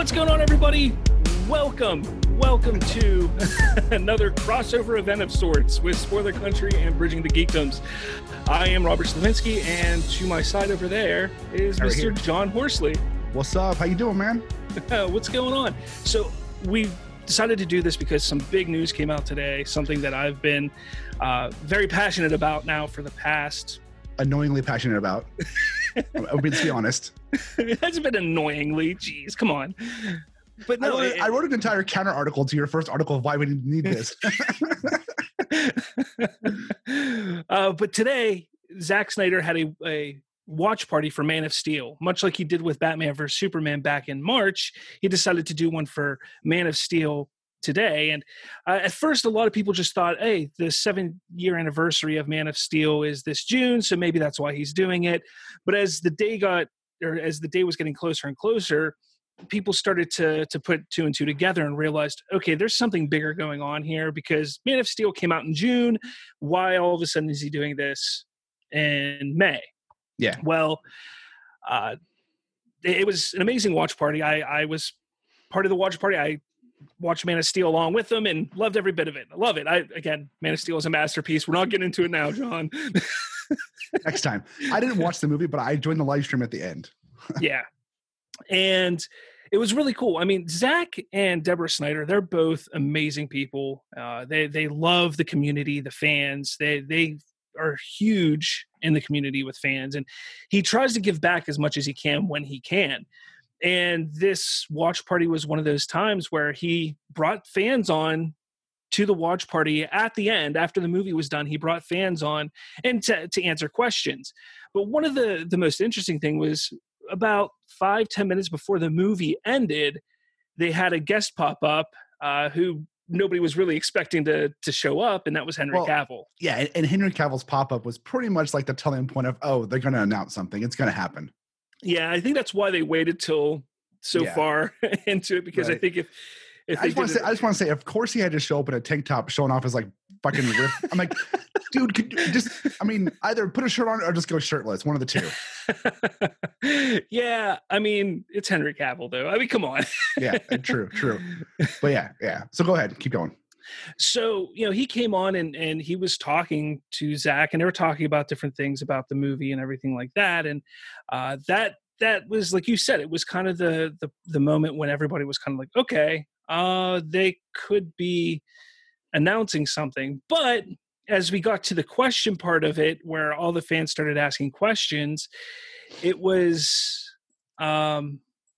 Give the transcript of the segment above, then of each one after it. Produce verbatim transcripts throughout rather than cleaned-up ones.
What's going on, everybody? Welcome, welcome to another crossover event of sorts with Spoiler Country and Bridging the Geekdoms. I am Robert Slavinsky, and to my side over there is Right Mister here. John Horsley. What's up? How you doing, man? What's going on? So we decided to do this because some big news came out today, something that I've been uh, very passionate about now for the past... Annoyingly passionate about. I'll be, to be honest. It hasn't been annoyingly. Jeez, come on. But no, I, wrote, it- I wrote an entire counter article to your first article of why we need this. uh, but today, Zack Snyder had a, a watch party for Man of Steel. Much like he did with Batman versus Superman back in March, he decided to do one for Man of Steel today. And uh, at first, a lot of people just thought, hey, the seven-year anniversary of Man of Steel is this June, so maybe that's why he's doing it. But as the day got, or as the day was getting closer and closer, people started to to put two and two together and realized, okay, there's something bigger going on here, because Man of Steel came out in June. Why all of a sudden is he doing this in May? Yeah. Well, uh, it, it was an amazing watch party. I, I was part of the watch party. I watched Man of Steel along with them and loved every bit of it. I love it. I again, Man of Steel is a masterpiece. We're not getting into it now, John. Next time. I didn't watch the movie, but I joined the live stream at the end. Yeah. And it was really cool. I mean, Zack and Deborah Snyder, they're both amazing people. Uh, they they love the community, the fans. They they are huge in the community with fans. And he tries to give back as much as he can when he can. And this watch party was one of those times where he brought fans on to the watch party at the end. After the movie was done, he brought fans on and to, to answer questions. But one of the, the most interesting thing was about five, ten minutes before the movie ended, they had a guest pop up uh, who nobody was really expecting to, to show up, and that was Henry Well, Cavill. Yeah, and, and Henry Cavill's pop-up was pretty much like the telling point of, oh, they're going to announce something. It's going to happen. Yeah, I think that's why they waited till so Yeah. far into it, because I Right. think if if I they just want did to say, it, I just want to say, of course he had to show up in a tank top showing off his like fucking rip. I'm like, dude, could you just, I mean, either put a shirt on or just go shirtless. One of the two. yeah, I mean, it's Henry Cavill, though. I mean, come on. Yeah, true, true. But yeah, yeah. So go ahead, keep going. So, you know, he came on and, and he was talking to Zack, and they were talking about different things about the movie and everything like that. And uh, that that was, like you said, it was kind of the, the the moment when everybody was kind of like, okay, uh, they could be announcing something. But as we got to the question part of it, where all the fans started asking questions, it was um,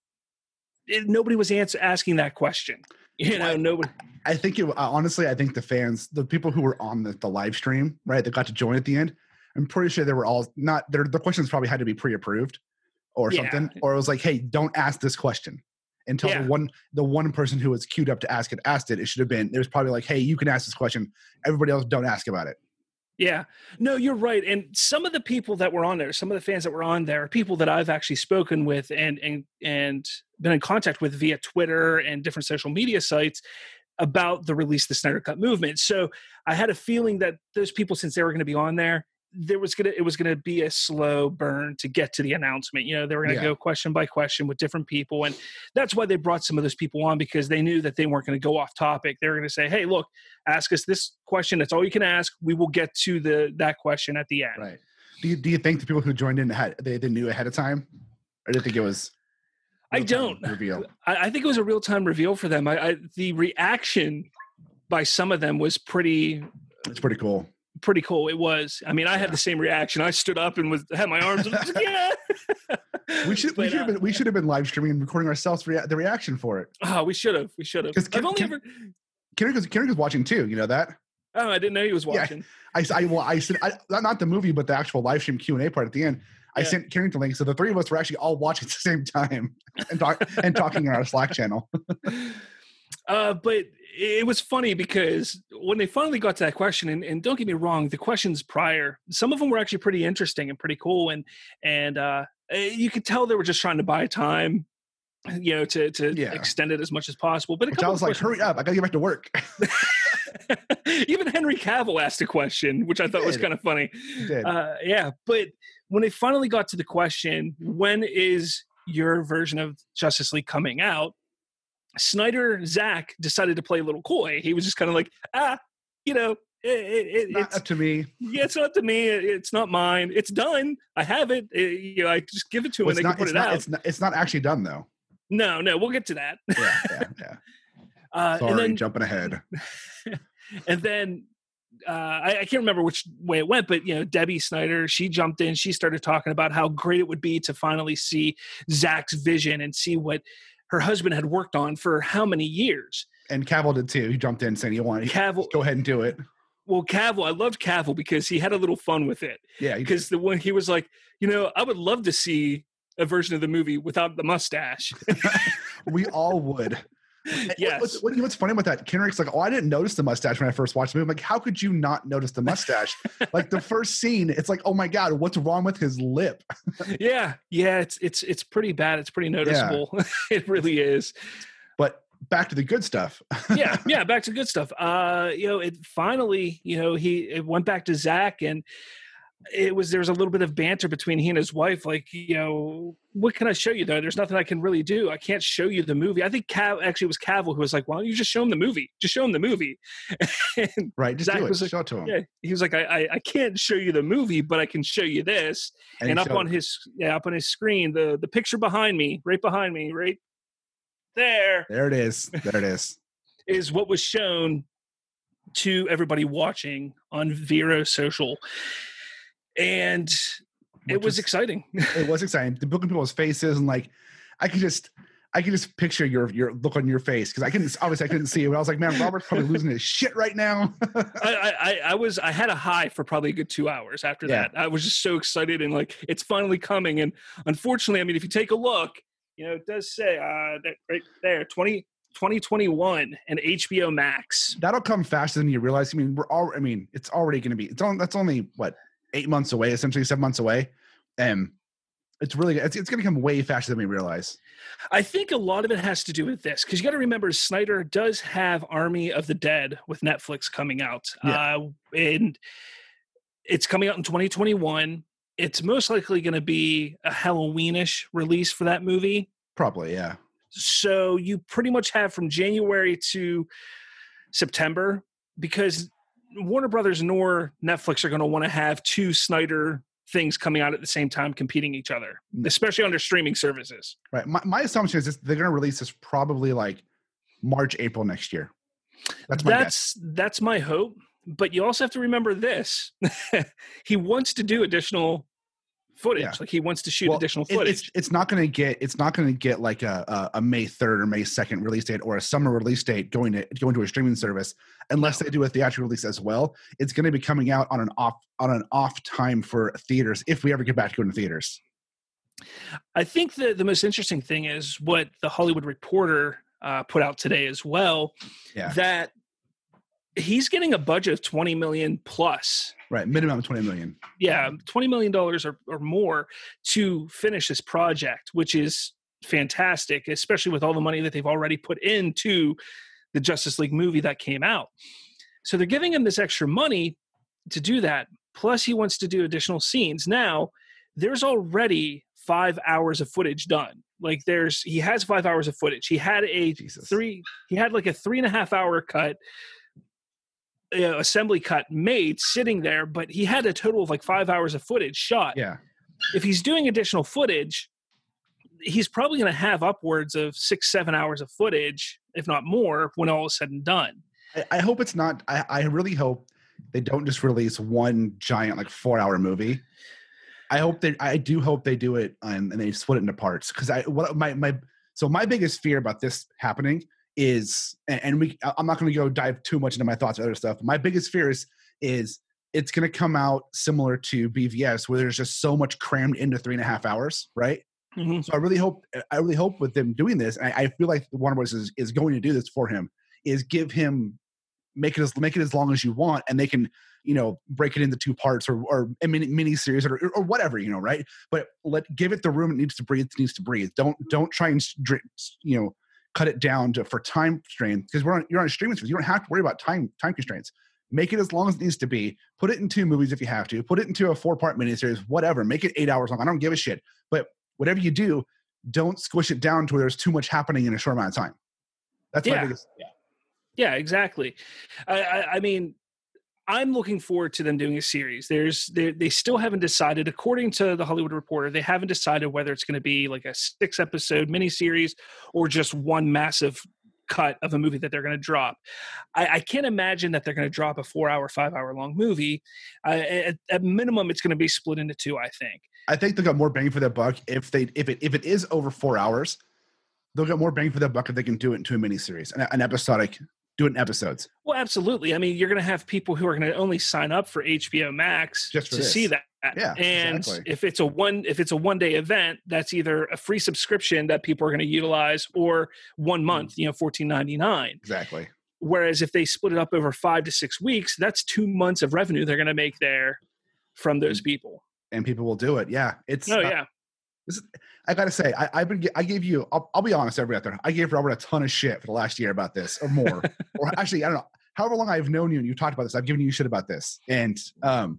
it, nobody was answer, asking that question. You know, Well, nobody. I think it, uh, honestly, I think the fans, the people who were on the, the live stream, right, that got to join at the end, I'm pretty sure they were all not, their the questions probably had to be pre-approved or Yeah. something, or it was like, hey, don't ask this question until Yeah. the one the one person who was queued up to ask it asked it. It should have been, it was probably like, hey, you can ask this question. Everybody else don't ask about it. Yeah, no, you're right. And some of the people that were on there, some of the fans that were on there, are people that I've actually spoken with and and and been in contact with via Twitter and different social media sites about the release of the Snyder Cut movement. So I had a feeling that those people, since they were going to be on there, there was gonna it was gonna be a slow burn to get to the announcement. You know, they were gonna Yeah. go question by question with different people, and that's why they brought some of those people on, because they knew that they weren't going to go off topic. They were going to say, "Hey, look, ask us this question. That's all you can ask. We will get to the that question at the end." Right. Do you, do you think the people who joined in had, they, they knew ahead of time? Or do you think it was? I real-time don't. Reveal? I, I think it was a real time reveal for them. I, I the reaction by some of them was pretty It's pretty cool. pretty cool. It was. I mean, I had Yeah. the same reaction. I stood up and was had my arms. Was like, yeah. We should, we But, should have uh, been, we should have been live streaming and recording ourselves rea- the reaction for it. Oh, we should have. We should have. 'Cause I've Ken- only Ken- ever. Kendrick was, Kendrick was watching too. You know that? Oh, I didn't know he was Yeah. watching. I, I well, I sent I, not not the movie, but the actual live stream Q and A part at the end. I Yeah. sent Carrington link, so the three of us were actually all watching at the same time and talk and talking on our Slack channel. Uh, but it was funny because when they finally got to that question, and, and don't get me wrong, the questions prior, some of them were actually pretty interesting and pretty cool, and and uh, you could tell they were just trying to buy time, you know, to to Yeah. extend it as much as possible. But a Which I couple was of like, questions- hurry up! I gotta get back to work. Even Henry Cavill asked a question, which I thought was did. kind of funny. He did. Uh, yeah, but when they finally got to the question, when is your version of Justice League coming out? Snyder, Zach decided to play a little coy. He was just kind of like, ah, you know, it, it, Not it's up to me. Yeah, it's not to me. It's not mine. It's done. I have it. It- you know, I just give it to him Well, and it's they not. can put It's it not. out. It's not. It's not actually done though. No, no, we'll get to that. Yeah, yeah, yeah. Uh, Sorry, and then, jumping ahead. and then uh, I, I can't remember which way it went, but you know, Debbie Snyder, she jumped in. She started talking about how great it would be to finally see Zach's vision and see what her husband had worked on for how many years. And Cavill did too. He jumped in saying, "You want to Cavill, go ahead and do it." well, Cavill, I loved Cavill because he had a little fun with it. Yeah, he did. Because the one he was like, you know, I would love to see a version of the movie without the mustache. we all would. Yes. What's, what, what's funny about that? Kendrick's like, "Oh, I didn't notice the mustache when I first watched the movie." I'm like, how could you not notice the mustache? Like the first scene, it's like, oh my god, what's wrong with his lip? yeah, yeah, it's it's it's pretty bad. It's pretty noticeable. Yeah. It really is. But back to the good stuff. yeah, yeah, back to good stuff. Uh, you know, it finally, you know, he it went back to Zach, and it was there was a little bit of banter between he and his wife. Like, you know, what can I show you though? There's nothing I can really do. I can't show you the movie. I think Cav actually it was Cavill who was like, "Why don't you just show him the movie? Just show him the movie." And right, just Zach do it. Was like, show it to him. Yeah, he was like, I, I I can't show you the movie, but I can show you this. And, and up on it. his yeah up on his screen, the the picture behind me, right behind me, right there. There it is. There it is. Is what was shown to everybody watching on Vero Social. And Which it was, was exciting. It was exciting. The book in people's faces, and like, I could just, I could just picture your your look on your face because I couldn't. Obviously, I couldn't see it. But I was like, man, Robert's probably losing his shit right now. I, I, I was, I had a high for probably a good two hours after Yeah. that. I was just so excited and like, it's finally coming. And unfortunately, I mean, if you take a look, you know, it does say uh, that right there, twenty, twenty twenty-one and H B O Max. That'll come faster than you realize. I mean, we're all. I mean, it's already going to be. It's only. That's only what. Eight months away, essentially seven months away. And it's really, it's, it's going to come way faster than we realize. I think a lot of it has to do with this because you got to remember Snyder does have Army of the Dead with Netflix coming out. Yeah. Uh, and it's coming out in twenty twenty-one. It's most likely going to be a Halloweenish release for that movie. Probably, yeah. So you pretty much have from January to September because Warner Brothers nor Netflix are going to want to have two Snyder things coming out at the same time competing each other, especially under streaming services. Right. My, my assumption is this, they're going to release this probably like March, April next year. That's my that's, guess. That's my hope. But you also have to remember this. He wants to do additional footage. Yeah. Like he wants to shoot well, additional footage. It's, it's not going to get, it's not going to get like a, a, a May third or May second release date or a summer release date going to going to a streaming service unless they do a theatrical release as well. It's going to be coming out on an off, on an off time for theaters. If we ever get back to going to theaters. I think the, the most interesting thing is what the Hollywood Reporter uh, put out today as well, yeah. that he's getting a budget of twenty million plus. Right. Minimum twenty million. Yeah. twenty million dollars or, or more to finish this project, which is fantastic, especially with all the money that they've already put into the Justice League movie that came out. So they're giving him this extra money to do that. Plus he wants to do additional scenes. Now there's already five hours of footage done. Like there's, he has five hours of footage. He had a Jesus. three, he had like a three and a half hour cut Uh, assembly cut made sitting there, but he had a total of like five hours of footage shot. Yeah. If he's doing additional footage, he's probably going to have upwards of six, seven hours of footage, if not more, when all is said and done. I, I hope it's not, I, I really hope they don't just release one giant, like four hour movie. I hope they, I do hope they do it and, and they split it into parts. Cause I, what my, my, so my biggest fear about this happening is, and we, I'm not going to go dive too much into my thoughts or other stuff. My biggest fear is, is it's going to come out similar to B V S where there's just so much crammed into three and a half hours. Right. Mm-hmm. So I really hope, I really hope with them doing this, and I, I feel like Warner Bros. is, is going to do this for him, is give him, make it as, make it as long as you want. And they can, you know, break it into two parts or, or a mini, mini series or, or whatever, you know, right. But let, give it the room it needs to breathe, it needs to breathe. Don't, don't try and, you know, cut it down to for time constraints because we're on, you're on a streaming service. You don't have to worry about time time constraints. Make it as long as it needs to be. Put it in two movies if you have to. Put it into a four part miniseries, whatever. Make it eight hours long. I don't give a shit. But whatever you do, don't squish it down to where there's too much happening in a short amount of time. That's yeah. my biggest. Yeah. Yeah, exactly. I, I, I mean, I'm looking forward to them doing a series. There's they, they still haven't decided, according to the Hollywood Reporter, they haven't decided whether it's going to be like a six episode miniseries or just one massive cut of a movie that they're going to drop. I, I can't imagine that they're going to drop a four hour, five hour long movie. Uh, at, at minimum, it's going to be split into two, I think. I think they'll get more bang for their buck if they if it if it is over four hours. They'll get more bang for their buck if they can do it into a miniseries, an, an episodic, do it in episodes. Well, absolutely. I mean, you're going to have people who are going to only sign up for H B O Max Just for to this. see that. Yeah, and exactly. if it's a one if it's a one day event, that's either a free subscription that people are going to utilize or one month, you know, fourteen ninety-nine. Exactly. Whereas if they split it up over five to six weeks, that's two months of revenue they're going to make there from those people. And people will do it. Yeah, it's. Oh uh, yeah. This is, I gotta say, I, I've been. I gave you. I'll, I'll be honest, everybody out there. I gave Robert a ton of shit for the last year about this, or more, or actually, I don't know. However long I've known you and you've talked about this, I've given you shit about this, and um,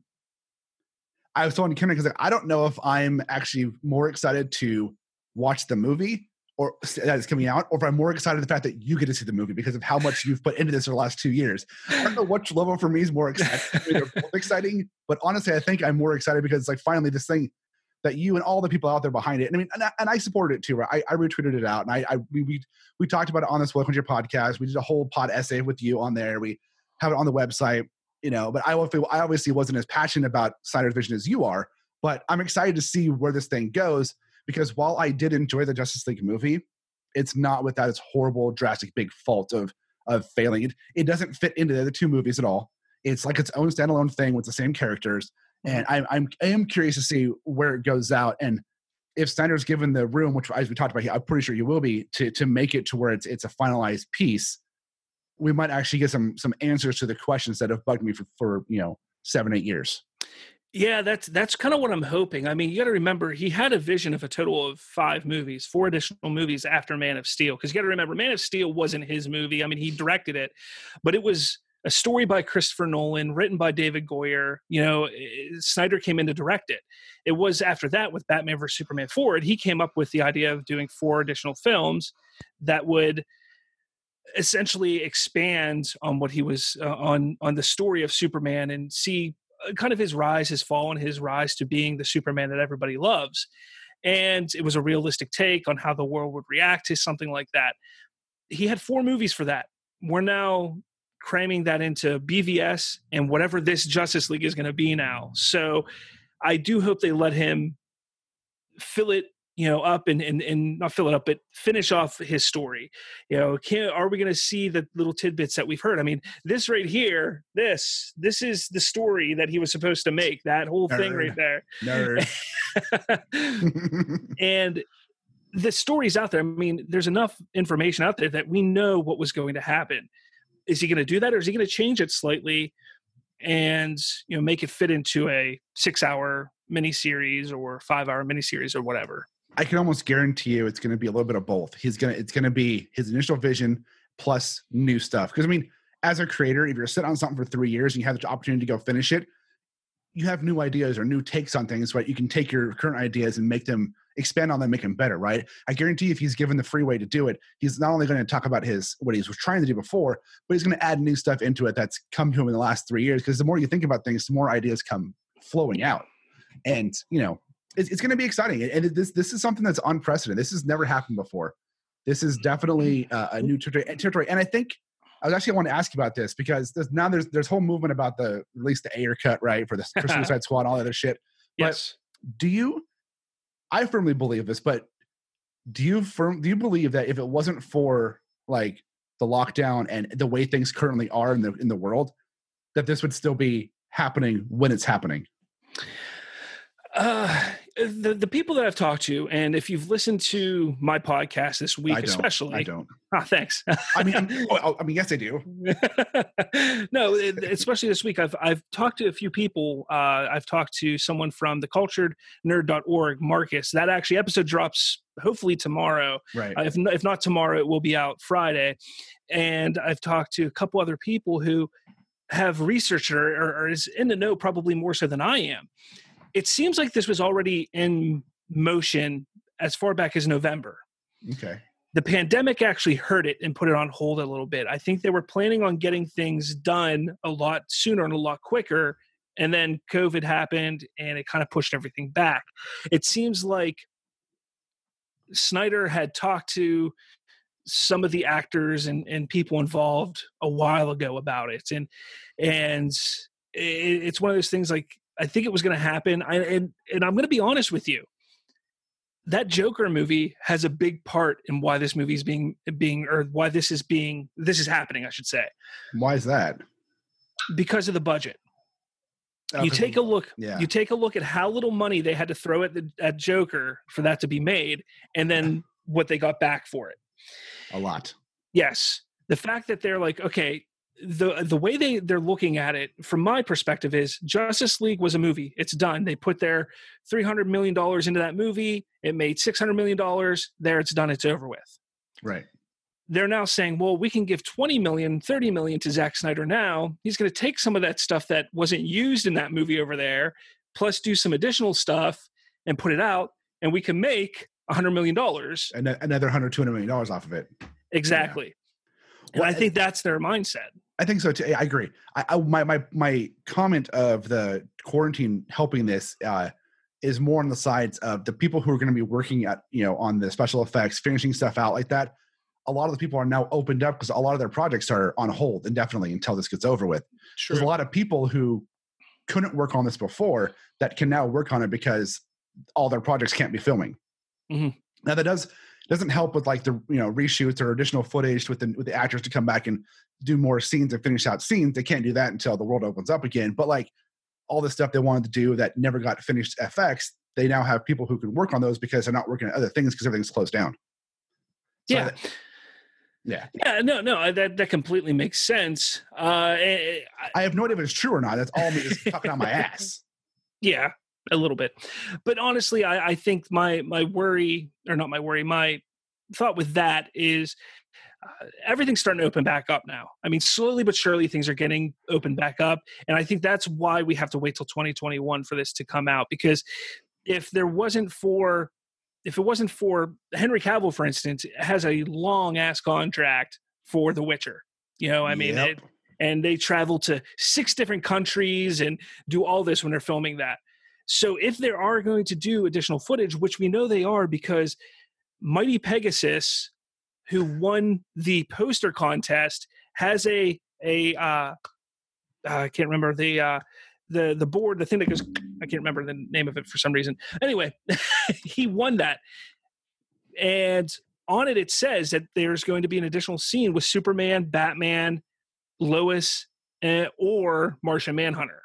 I was telling Kendrick because like, I don't know if I'm actually more excited to watch the movie or that is coming out, or if I'm more excited the fact that you get to see the movie because of how much you've put into this for the last two years. I don't know which level for me is more exciting. They're both exciting, but honestly, I think I'm more excited because it's like finally this thing that you and all the people out there behind it. And I mean, and I, and I supported it too. Right? I, I retweeted it out, and I, I we, we we talked about it on this Welcome to Your podcast. We did a whole pod essay with you on there. We have it on the website, you know. But I I obviously wasn't as passionate about Snyder's vision as you are. But I'm excited to see where this thing goes because while I did enjoy the Justice League movie, it's not without its horrible, drastic, big fault of of failing. It, it doesn't fit into the other two movies at all. It's like its own standalone thing with the same characters. And I'm, I'm, I am curious to see where it goes out. And if Snyder's given the room, which as we talked about here, I'm pretty sure you will be, to, to make it to where it's, it's a finalized piece, we might actually get some, some answers to the questions that have bugged me for, for, you know, seven, eight years. Yeah, that's that's kind of what I'm hoping. I mean, you got to remember he had a vision of a total of five movies, four additional movies after Man of Steel. Because you got to remember, Man of Steel wasn't his movie. I mean, he directed it, but it was a story by Christopher Nolan, written by David Goyer. You know, Snyder came in to direct it. It was after that with Batman versus Superman four, he came up with the idea of doing four additional films that would essentially expand on what he was uh, on on the story of Superman and see kind of his rise, his fall, and his rise to being the Superman that everybody loves. And it was a realistic take on how the world would react to something like that. He had four movies for that. We're now cramming that into B V S and whatever this Justice League is going to be now. So I do hope they let him fill it, you know, up and, and, and not fill it up, but finish off his story. You know, can, are we going to see the little tidbits that we've heard? I mean, this right here, this, this is the story that he was supposed to make, that whole Nerd. thing right there. Nerd. And the story's out there. I mean, there's enough information out there that we know what was going to happen. Is he going to do that, or is he going to change it slightly and, you know, make it fit into a six hour miniseries or five hour miniseries or whatever? I can almost guarantee you it's going to be a little bit of both. He's going to, it's going to be his initial vision plus new stuff. Because I mean, as a creator, if you're sitting on something for three years and you have the opportunity to go finish it, you have new ideas or new takes on things, right? You can take your current ideas and make them, expand on them, make them better, right? I guarantee if he's given the free way to do it, he's not only going to talk about his, what he was trying to do before, but he's going to add new stuff into it that's come to him in the last three years. Because the more you think about things, the more ideas come flowing out. And, you know, it's, it's going to be exciting. And it, this, this is something that's unprecedented. This has never happened before. This is definitely uh, a new ter- territory. And I think, I was actually I want to ask you about this because there's, now there's there's whole movement about the release the Ayer cut, right, for the for Suicide Squad and all that other shit. But Yes. do you? I firmly believe this, but do you firm do you believe that if it wasn't for like the lockdown and the way things currently are in the in the world, that this would still be happening when it's happening? Uh, the the people that I've talked to, and if you've listened to my podcast this week, I don't, especially, I don't. Ah, thanks. I mean, I'm, oh, I mean, yes, I do. No, it, especially this week, I've I've talked to a few people. Uh, I've talked to someone from the cultured nerd dot org, Marcus. That actually episode drops hopefully tomorrow. Right. Uh, if not, if not tomorrow, it will be out Friday. And I've talked to a couple other people who have researched or, or, or is in the know probably more so than I am. It seems like this was already in motion as far back as November. Okay. the pandemic actually hurt it and put it on hold a little bit. I think they were planning on getting things done a lot sooner and a lot quicker. And then COVID happened and it kind of pushed everything back. It seems like Snyder had talked to some of the actors and, and people involved a while ago about it. And, and it, it's one of those things like, I think it was going to happen. I, and, and I'm going to be honest with you. That Joker movie has a big part in why this movie is being, being, or why this is being, this is happening, I should say. Why is that? Because of the budget. Oh, you take a look, yeah. you take a look at how little money they had to throw at the, at Joker for that to be made. And then what they got back for it. A lot. Yes. The fact that they're like, okay, the the way they they're looking at it from my perspective is Justice League was a movie. It's done. They put their three hundred million dollars into that movie. It made six hundred million dollars. There, it's done. It's over with. Right. They're now saying, well, we can give twenty million, thirty million to Zack Snyder now. He's going to take some of that stuff that wasn't used in that movie over there, plus do some additional stuff and put it out, and we can make one hundred million dollars. And another one hundred, two hundred million dollars off of it. Exactly. Yeah. And well, I think that's their mindset. I think so too. I agree. I, I my my my comment of the quarantine helping this uh, is more on the sides of the people who are going to be working at, you know, on the special effects, finishing stuff out like that. A lot of the people are now opened up because a lot of their projects are on hold indefinitely until this gets over with. Sure. There's a lot of people who couldn't work on this before that can now work on it because all their projects can't be filming. Mm-hmm. Now that does doesn't help with like the, you know, reshoots or additional footage with the with the actors to come back and do more scenes and finish out scenes. They can't do that until the world opens up again. But like all the stuff they wanted to do that never got finished F X, they now have people who can work on those because they're not working on other things because everything's closed down. So yeah. I, yeah. Yeah. No, no, that, that completely makes sense. Uh, I, I have no idea if it's true or not. That's all me just talking on my ass. Yeah, a little bit. But honestly, I, I think my, my worry or not my worry, my thought with that is, Uh, everything's starting to open back up now. I mean, slowly but surely things are getting opened back up. And I think that's why we have to wait till twenty twenty-one for this to come out. Because if there wasn't for, if it wasn't for Henry Cavill, for instance, has a long ass contract for The Witcher. You know, I mean, yep. it, and they travel to six different countries and do all this when they're filming that. So if they are going to do additional footage, which we know they are because Mighty Pegasus, who won the poster contest, has a a uh, I can't remember the uh, the the board, the thing that goes. I can't remember the name of it for some reason. Anyway, he won that, and on it it says that there's going to be an additional scene with Superman, Batman, Lois, uh, or Martian Manhunter.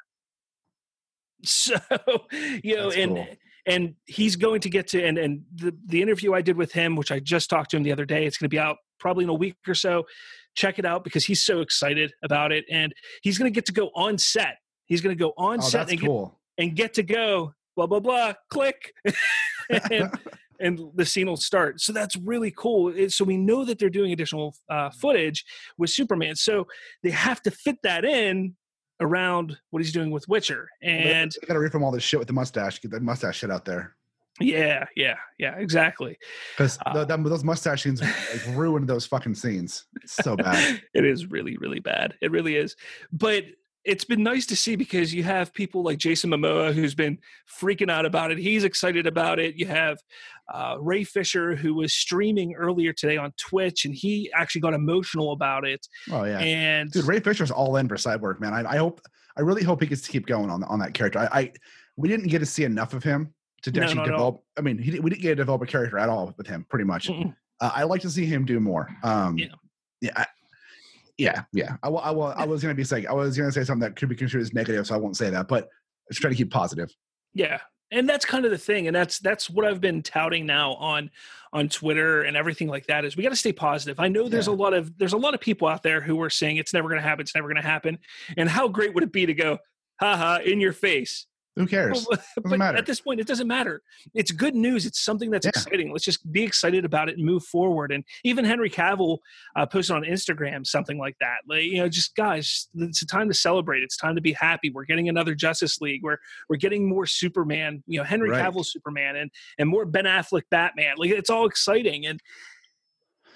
So you know, That's and. cool. And he's going to get to, and, and the, the interview I did with him, which I just talked to him the other day, it's going to be out probably in a week or so. Check it out because he's so excited about it. And he's going to get to go on set. He's going to go on oh, set that's and, cool. get, and get to go, blah, blah, blah, click. and, and the scene will start. So that's really cool. So we know that they're doing additional uh, footage with Superman. So they have to fit that in around what he's doing with Witcher. And you got to read from all this shit with the mustache, get that mustache shit out there. Yeah, yeah, yeah, exactly. Because uh, those mustache scenes like, ruined those fucking scenes. It's so bad. It is really, really bad. It really is. But it's been nice to see because you have people like Jason Momoa who's been freaking out about it. He's excited about it. You have uh, Ray Fisher who was streaming earlier today on Twitch, and he actually got emotional about it. Oh yeah, and dude, Ray Fisher's all in for Cyborg, man. I, I hope, I really hope he gets to keep going on on that character. I, I we didn't get to see enough of him to no, actually develop. I mean, he, we didn't get to develop a character at all with him, pretty much. Uh, I like to see him do more. Um, yeah. Yeah. I, Yeah, yeah. I, I, I was going to be saying, I was going to say something that could be construed as negative, so I won't say that, but let's try to keep positive. Yeah. And that's kind of the thing. And that's, that's what I've been touting now on, on Twitter and everything like that is we got to stay positive. I know there's yeah. a lot of, there's a lot of people out there who are saying it's never going to happen. It's never going to happen. And how great would it be to go, haha, in your face. Who cares? But, but matter. At this point, it doesn't matter. It's good news. It's something that's yeah. exciting. Let's just be excited about it and move forward. And even Henry Cavill uh, posted on Instagram something like that. Like, you know, just guys, it's a time to celebrate. It's time to be happy. We're getting another Justice League. We're we're getting more Superman. You know, Henry right. Cavill Superman and and more Ben Affleck Batman. Like it's all exciting. And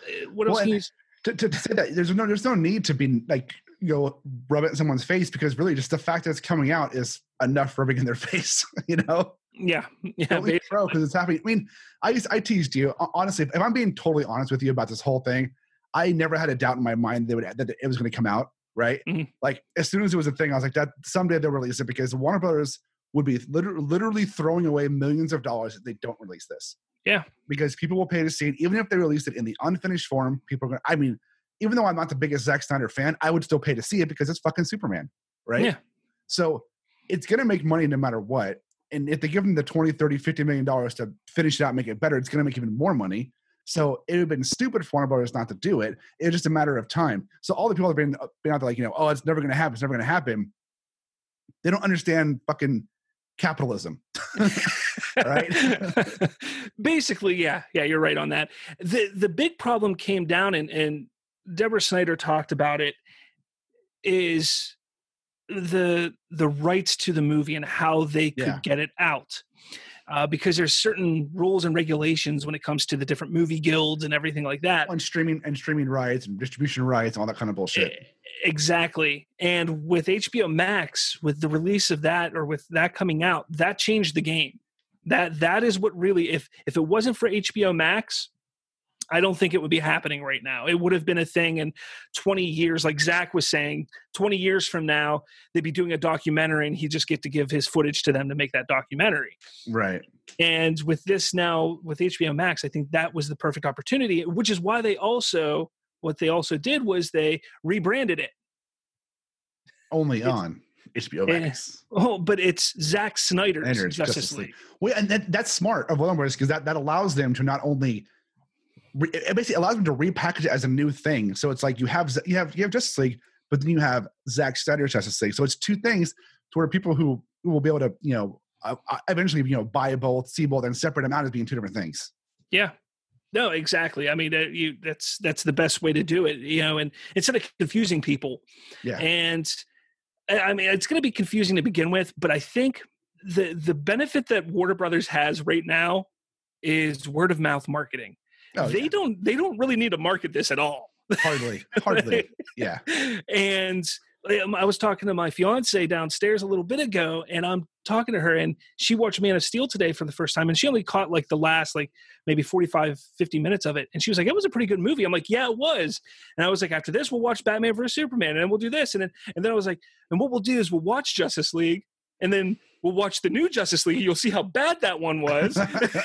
uh, what else Well, can you? and to, to, to say that there's no there's no need to be like, you know, rub it in someone's face, because really just the fact that it's coming out is enough rubbing in their face, you know. Yeah, yeah. Don't leave pro because it's happening. I mean, I used, I teased you honestly. If I'm being totally honest with you about this whole thing, I never had a doubt in my mind that, would, that it was going to come out. Right, mm-hmm. Like as soon as it was a thing, I was like, that someday they'll release it, because Warner Brothers would be literally, literally throwing away millions of dollars if they don't release this. Yeah, because people will pay to see it, even if they released it in the unfinished form. People are going to, I mean, even though I'm not the biggest Zack Snyder fan, I would still pay to see it because it's fucking Superman, right? Yeah. So it's going to make money no matter what. And if they give them the twenty, thirty, fifty million dollars to finish it out and make it better, it's going to make even more money. So it would have been stupid for Warner Brothers not to do it. It's just a matter of time. So all the people that have been, been out there like, you know, oh, it's never going to happen. It's never going to happen. They don't understand fucking capitalism. Right? Basically, yeah. Yeah, you're right on that. The the big problem came down, and, and Deborah Snyder talked about it, is the the rights to the movie and how they could Yeah. get it out. Uh, because there's certain rules and regulations when it comes to the different movie guilds and everything like that. And streaming and streaming rights and distribution rights, all that kind of bullshit. Exactly. And with H B O Max, with the release of that, or with that coming out, that changed the game. That that is what really, if if it wasn't for H B O Max, I don't think it would be happening right now. It would have been a thing in twenty years, like Zach was saying, twenty years from now, they'd be doing a documentary and he'd just get to give his footage to them to make that documentary. Right. And with this now, with H B O Max, I think that was the perfect opportunity, which is why they also, what they also did was they rebranded it. Only It's- on H B O Max. Oh, but it's Zack Snyder's Snyder's Justice, Justice League. League. Well, and that, that's smart of Warner Brothers, because that, that allows them to not only re- it basically allows them to repackage it as a new thing. So it's like you have you have you have Justice League, but then you have Zack Snyder's Justice League. So it's two things to where people who, who will be able to, you know, uh, eventually, you know, buy both, see both, and separate them out as being two different things. Yeah. No, exactly. I mean, uh, you that's that's the best way to do it, you know, and instead of confusing people. Yeah. And I mean, it's going to be confusing to begin with, but I think the the benefit that Warner Brothers has right now is word of mouth marketing. Oh, they yeah. don't they don't really need to market this at all. Hardly, hardly. Yeah. And um, I was talking to my fiance downstairs a little bit ago, and I'm talking to her, and she watched Man of Steel today for the first time, and she only caught like the last like maybe forty-five, fifty minutes of it. And she was like, it was a pretty good movie. I'm like, yeah, it was. And I was like, after this, we'll watch Batman versus Superman, and then we'll do this. And then, and then I was like, and what we'll do is we'll watch Justice League, and then we'll watch the new Justice League. You'll see how bad that one was.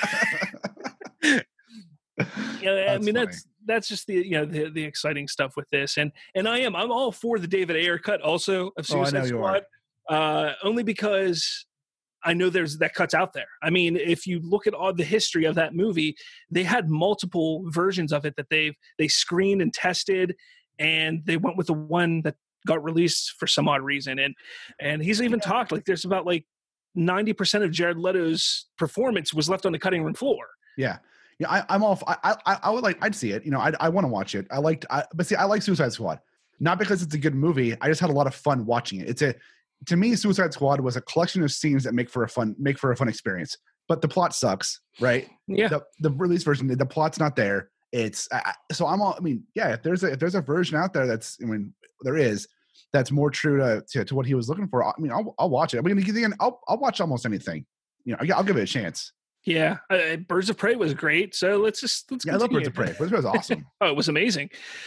Yeah, I mean, funny. that's that's just the you know the, the exciting stuff with this, and and I am I'm all for the David Ayer cut also of Oh, I Suicide know you Squad, uh, only because I know there's that cuts out there. I mean, if you look at all the history of that movie, they had multiple versions of it that they've they screened and tested, and they went with the one that got released for some odd reason, and and he's even talked like there's about like ninety percent of Jared Leto's performance was left on the cutting room floor. Yeah. Yeah, I, I'm all. I, I, I would like. I'd see it. You know, I, I want to watch it. I liked. I, but see, I like Suicide Squad, not because it's a good movie. I just had a lot of fun watching it. It's a, to me, Suicide Squad was a collection of scenes that make for a fun, make for a fun experience. But the plot sucks, right? Yeah. The, the release version, the plot's not there. It's I, so I'm all. I mean, yeah. If there's a if there's a version out there that's, I mean, there is, that's more true to to, to what he was looking for. I mean, I'll, I'll watch it. I mean, again, I'll I'll watch almost anything. You know, I'll, I'll give it a chance. Yeah, uh, Birds of Prey was great. So let's just let's. Yeah, I love continue. Birds of Prey. Birds of Prey was awesome. Oh, it was amazing.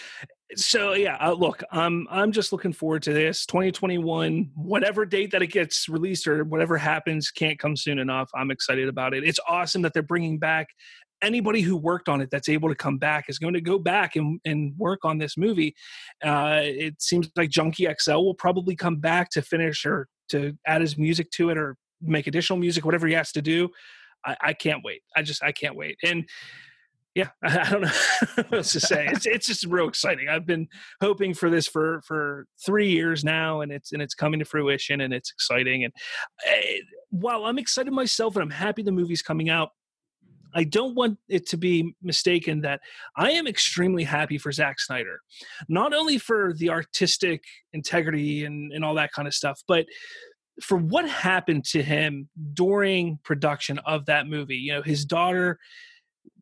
So yeah, uh, look, I'm I'm just looking forward to this twenty twenty-one, whatever date that it gets released or whatever happens, can't come soon enough. I'm excited about it. It's awesome that they're bringing back anybody who worked on it that's able to come back is going to go back and, and work on this movie. Uh, it seems like Junkie X L will probably come back to finish or to add his music to it or make additional music, whatever he has to do. I, I can't wait. I just, I can't wait. And yeah, I, I don't know what else to say. It's, it's just real exciting. I've been hoping for this for, for three years now, and it's, and it's coming to fruition, and it's exciting. And uh, while I'm excited myself and I'm happy the movie's coming out, I don't want it to be mistaken that I am extremely happy for Zack Snyder, not only for the artistic integrity and, and all that kind of stuff, but for what happened to him during production of that movie. You know, his daughter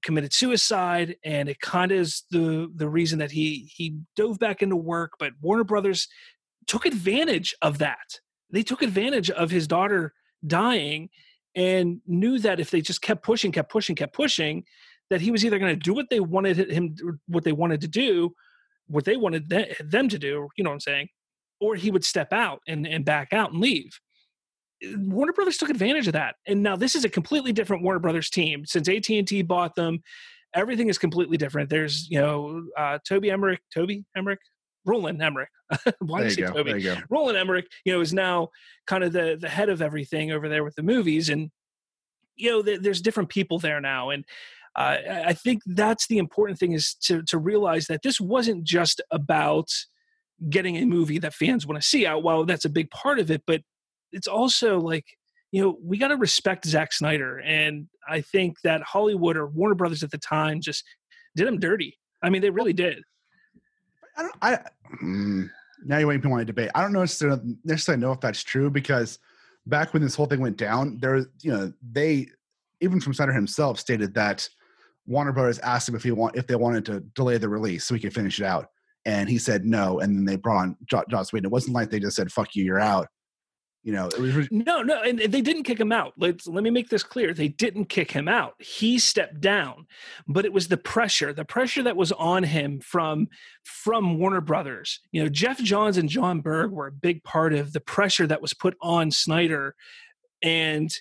committed suicide, and it kind of is the the reason that he he dove back into work. But Warner Brothers took advantage of that. They took advantage of his daughter dying, and knew that if they just kept pushing, kept pushing, kept pushing, that he was either going to do what they wanted him, what they wanted to do, what they wanted them to do. You know what I'm saying? Or he would step out and, and back out and leave. Warner Brothers took advantage of that. And now this is a completely different Warner Brothers team. Since A T and T bought them, everything is completely different. There's, you know, uh, Toby Emmerich, Toby Emmerich, Roland Emmerich. Why did I say go. Toby? There you go. Roland Emmerich, you know, is now kind of the, the head of everything over there with the movies. And, you know, th- there's different people there now. And uh, I think that's the important thing, is to, to realize that this wasn't just about getting a movie that fans want to see out. While that's a big part of it, but it's also like, you know, we got to respect Zack Snyder. And I think that Hollywood, or Warner Brothers at the time, just did him dirty. I mean, they really did. I don't, I, mm, now you're waiting to debate. I don't necessarily, necessarily know if that's true, because back when this whole thing went down, there, you know, they, even from Snyder himself, stated that Warner Brothers asked him if he want, if they wanted to delay the release so he could finish it out. And he said no. And then they brought on jo- Joss Whedon. It wasn't like they just said, fuck you, you're out. You know, it was re- no, no, and they didn't kick him out. Let's let me make this clear. They didn't kick him out. He stepped down, but it was the pressure, the pressure that was on him from from Warner Brothers. You know, Jeff Johns and John Berg were a big part of the pressure that was put on Snyder, and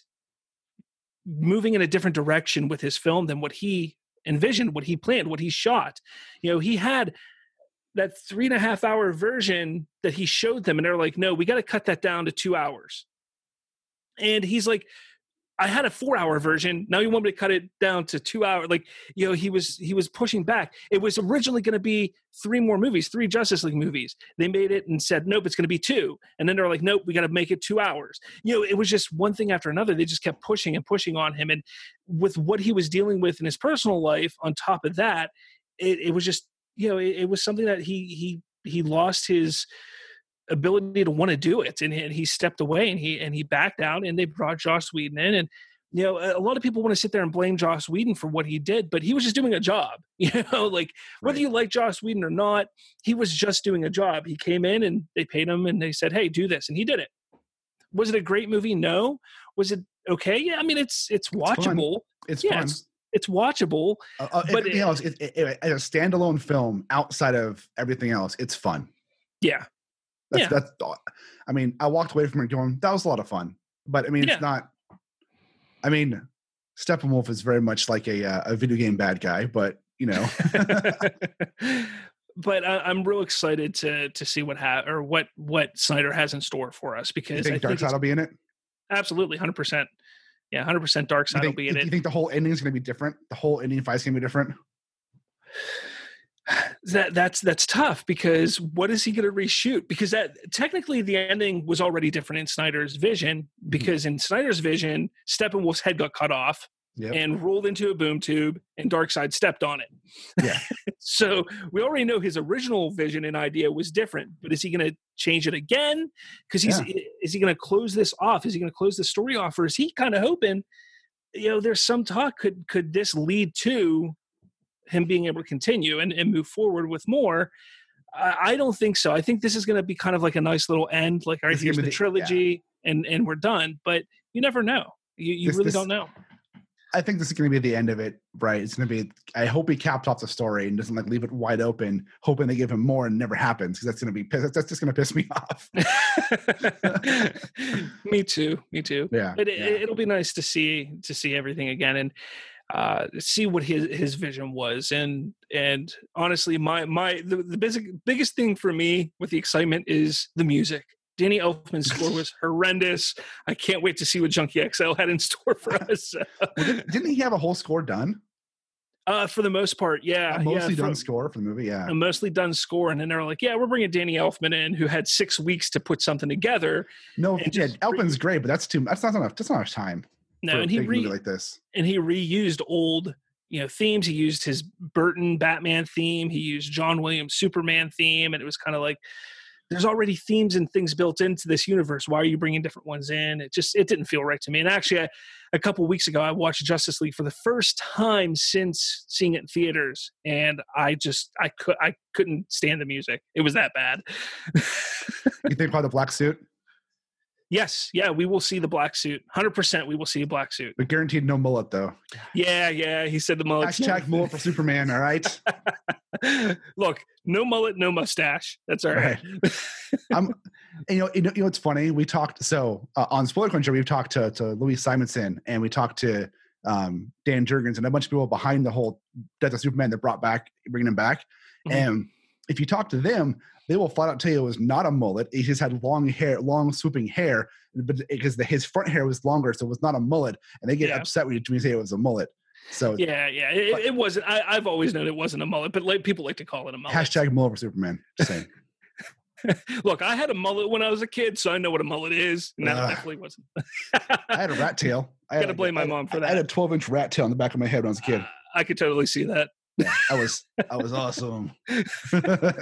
moving in a different direction with his film than what he envisioned, what he planned, what he shot. You know, he had that three and a half hour version that he showed them, and they're like, no, we got to cut that down to two hours. And he's like, I had a four hour version. Now you want me to cut it down to two hours. Like, you know, he was, he was pushing back. It was originally going to be three more movies, three Justice League movies. They made it and said, nope, it's going to be two. And then they're like, nope, we got to make it two hours. You know, it was just one thing after another. They just kept pushing and pushing on him. And with what he was dealing with in his personal life, on top of that, it, it was just, you know, it, it was something that he, he, he lost his ability to want to do it. And, and he stepped away, and he, and he backed out, and they brought Joss Whedon in. And, you know, a lot of people want to sit there and blame Joss Whedon for what he did, but he was just doing a job. You know, like, whether you like Joss Whedon or not, he was just doing a job. He came in and they paid him and they said, hey, do this. And he did it. Was it a great movie? No. Was it okay? Yeah. I mean, it's, it's watchable. It's, it's yeah, fun. It's, it's watchable. Uh, uh, but everything it, else, it, it, it, as a standalone film outside of everything else, it's fun. Yeah. That's, yeah. that's, I mean, I walked away from it going, that was a lot of fun. But I mean, yeah. it's not, I mean, Steppenwolf is very much like a, uh, a video game bad guy, but you know. But I, I'm real excited to to see what ha- or what what Snyder has in store for us, because you think I Darkseid will be in it? Absolutely, one hundred percent. Yeah, one hundred percent Darkseid will be in you it. You think the whole ending is going to be different? The whole ending fight's going to be different? That that's that's tough, because what is he going to reshoot? Because that technically the ending was already different in Snyder's vision, because mm-hmm. in Snyder's vision, Steppenwolf's head got cut off yep. and rolled into a boom tube, and Darkseid stepped on it. Yeah. So we already know his original vision and idea was different, but is he going to change it again? Because he's yeah. is he going to close this off? Is he going to close the story off, or is he kind of hoping? You know, there's some talk. Could could this lead to him being able to continue and, and move forward with more? I, I don't think so. I think this is going to be kind of like a nice little end, like, all right, here's the trilogy yeah. and, and we're done. But you never know. You, you this, really this, don't know. I think this is going to be the end of it, right? It's going to be, I hope he caps off the story and doesn't like leave it wide open, hoping they give him more and never happens. Cause that's going to be, that's just going to piss me off. Me too. Me too. Yeah. But it, yeah. it'll be nice to see, to see everything again. And, uh, see what his, his vision was. And, and honestly, my, my, the, the biggest, biggest thing for me with the excitement is the music. Danny Elfman's score was horrendous. I can't wait to see what Junkie X L had in store for us. Well, didn't, didn't he have a whole score done? Uh, for the most part, yeah. A mostly yeah, done for, score for the movie, yeah. A mostly done score. And then they're like, yeah, we're bringing Danny Elfman in, who had six weeks to put something together. No, yeah, Elfman's great, but that's too, that's not enough, that's not enough time. No, and he re- like this. and he reused old, you know, themes. He used his Burton Batman theme. He used John Williams Superman theme, and it was kind of like there's already themes and things built into this universe. Why are you bringing different ones in? It just, it didn't feel right to me. And actually, I, a couple weeks ago, I watched Justice League for the first time since seeing it in theaters. And I just, I could, I couldn't stand the music. It was that bad. You think about the black suit? Yes. Yeah. We will see the black suit. one hundred percent we will see a black suit. But guaranteed no mullet, though. Yeah. Yeah. He said the mullet. Hashtag mullet for Superman. All right. Look, no mullet, no mustache. That's all right. right. I'm, and, you know, you know, you know, it's funny. We talked, so uh, on Spoiler Country, we've talked to, to Louise Simonson, and we talked to um, Dan Jurgens and a bunch of people behind the whole Death of Superman that brought back, bringing him back. Mm-hmm. And if you talk to them, they will flat out tell you it was not a mullet. He just had long hair, long swooping hair, but because the, his front hair was longer, so it was not a mullet. And they get yeah. upset when you, when you say it was a mullet. So yeah, yeah, it, but, it wasn't. I, I've always known it wasn't a mullet, but like, people like to call it a mullet. Hashtag mullet for Superman. Just saying. Look, I had a mullet when I was a kid, so I know what a mullet is. And that uh, definitely wasn't. I had a rat tail. I got to blame my mom for that. I had a twelve inch rat tail on the back of my head when I was a kid. Uh, I could totally see that. Yeah, I was, I was awesome. All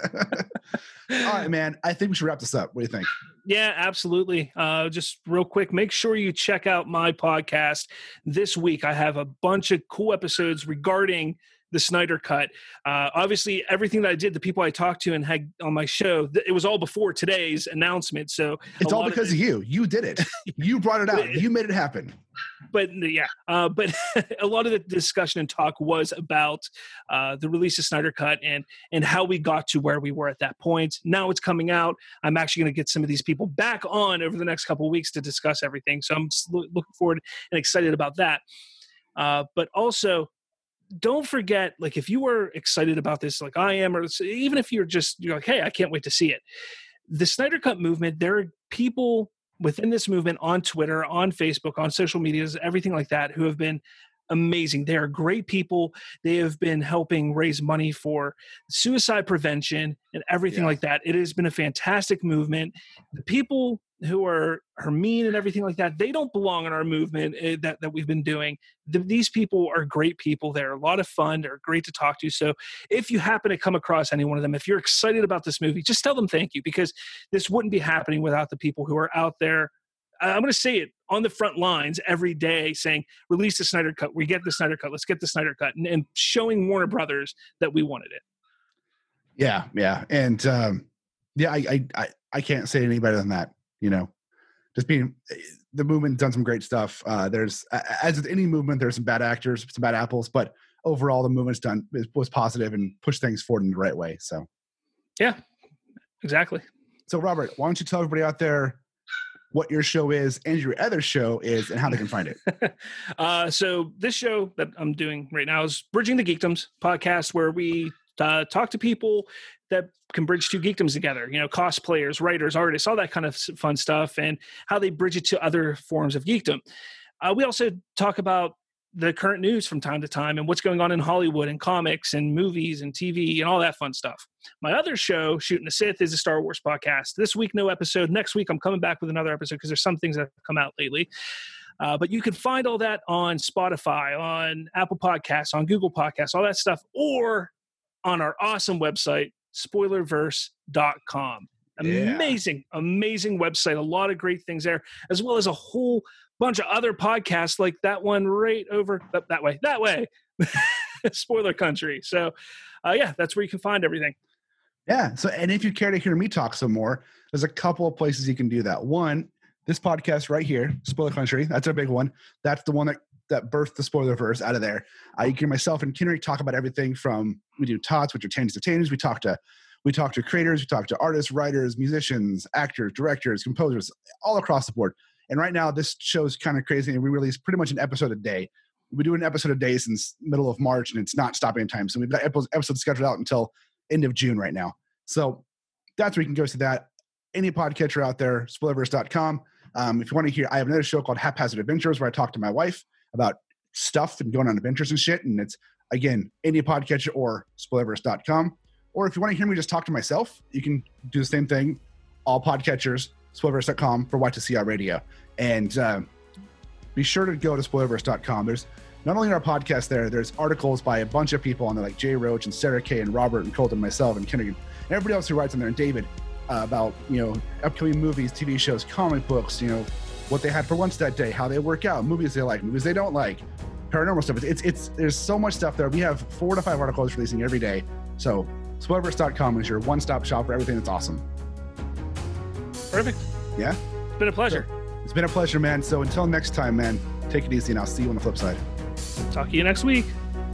right, man. I think we should wrap this up. What do you think? Yeah, absolutely. Uh, just real quick, make sure you check out my podcast this week. I have a bunch of cool episodes regarding the Snyder Cut. Uh, obviously, everything that I did, the people I talked to and had on my show, th- it was all before today's announcement. So it's all because of, of you. You did it. You brought it out. You made it happen. But yeah, uh, but a lot of the discussion and talk was about uh, the release of Snyder Cut and and how we got to where we were at that point. Now it's coming out. I'm actually going to get some of these people back on over the next couple of weeks to discuss everything. So I'm lo- looking forward and excited about that. Uh, but also, don't forget, like, if you were excited about this, like I am, or even if you're just, you're like, hey, I can't wait to see it. The Snyder Cut movement, there are people within this movement on Twitter, on Facebook, on social medias, everything like that, who have been amazing. They are great people. They have been helping raise money for suicide prevention and everything yeah. like that. It has been a fantastic movement. The people who are, are mean and everything like that, they don't belong in our movement uh, that, that we've been doing. The, these people are great people. They're a lot of fun. They're great to talk to. So if you happen to come across any one of them, if you're excited about this movie, just tell them thank you, because this wouldn't be happening without the people who are out there. I'm going to say it on the front lines every day saying, release the Snyder Cut. We get the Snyder Cut. Let's get the Snyder Cut. And, and showing Warner Brothers that we wanted it. Yeah. Yeah. And um, yeah, I, I, I can't say any better than that. You know, just being the movement done some great stuff. Uh, there's, as with any movement, there's some bad actors, some bad apples, but overall the movement's done was positive and pushed things forward in the right way. So, yeah, exactly. So, Robert, why don't you tell everybody out there what your show is and your other show is and how they can find it? uh, so this show that I'm doing right now is Bridging the Geekdoms podcast, where we uh, talk to people that can bridge two geekdoms together, you know, cosplayers, writers, artists, all that kind of fun stuff, and how they bridge it to other forms of geekdom. Uh, we also talk about the current news from time to time and what's going on in Hollywood and comics and movies and T V and all that fun stuff. My other show, Shooting the Sith, is a Star Wars podcast. This week, no episode. Next week, I'm coming back with another episode because there's some things that have come out lately. Uh, but you can find all that on Spotify, on Apple Podcasts, on Google Podcasts, all that stuff, or on our awesome website, spoilerverse dot com. Amazing, yeah. amazing website. A lot of great things there, as well as a whole bunch of other podcasts like that one right over that, that way, that way, Spoiler Country. So, uh, yeah, that's where you can find everything. Yeah. So, and if you care to hear me talk some more, there's a couple of places you can do that. One, this podcast right here, Spoiler Country. That's a big one. That's the one that that birthed the Spoilerverse out of there. Uh, you can hear myself and Kendrick talk about everything from, we do Tots, which are Changes to Changes. We talk to We talk to creators, we talk to artists, writers, musicians, actors, directors, composers, all across the board. And right now, this show's kind of crazy, and we release pretty much an episode a day. We do an episode a day since middle of March, and it's not stopping in time. So we've got episodes scheduled out until end of June right now. So that's where you can go see that. Any podcatcher out there, spoilerverse dot com. Um, if you want to hear, I have another show called Haphazard Adventures where I talk to my wife about stuff and going on adventures and shit. And it's, again, any podcatcher or spoilerverse dot com. Or if you want to hear me just talk to myself, you can do the same thing. All podcatchers, spoilerverse dot com for Y two C R Radio. And uh, be sure to go to spoilerverse dot com. There's not only our podcast there, there's articles by a bunch of people on there, like Jay Roach and Sarah Kay and Robert and Colton, myself and Kenrigan, and everybody else who writes on there, and David. uh, about, you know, upcoming movies, T V shows, comic books, you know, what they had for lunch that day, how they work out, movies they like, movies they don't like, paranormal stuff. It's, it's, there's so much stuff there. We have four to five articles releasing every day. So Spoilerverse dot com is your one-stop shop for everything that's awesome. Perfect. Yeah. It's been a pleasure. So, it's been a pleasure, man. So until next time, man, take it easy and I'll see you on the flip side. Talk to you next week.